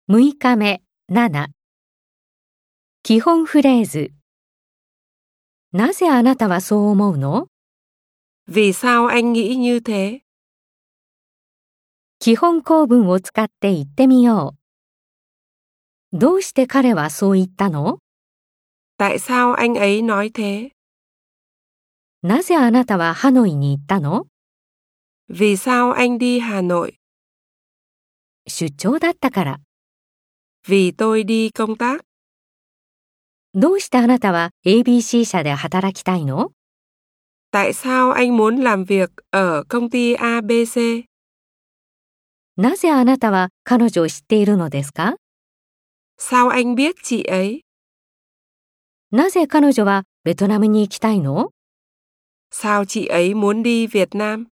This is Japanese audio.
6日目7基本フレーズなぜあなたはそう思うの Vì sao anh nghĩ như thế? 基本構文を使って言ってみよう。どうして彼はそう言ったの Tại sao anh ấy nói thế? なぜあなたはハノイに行ったの Vì sao anh đi Hà Nội? 出張だったから。 Vì tôi đi công tác. どうしてあなたは ABC 社で働きたいの Tại sao anh muốn làm việc ở công ty ABC? なぜあなたは彼女を知っているのですか Sao anh biết chị ấy? なぜ彼女はベトナムに行きたいの Sao chị ấy muốn đi Việt Nam?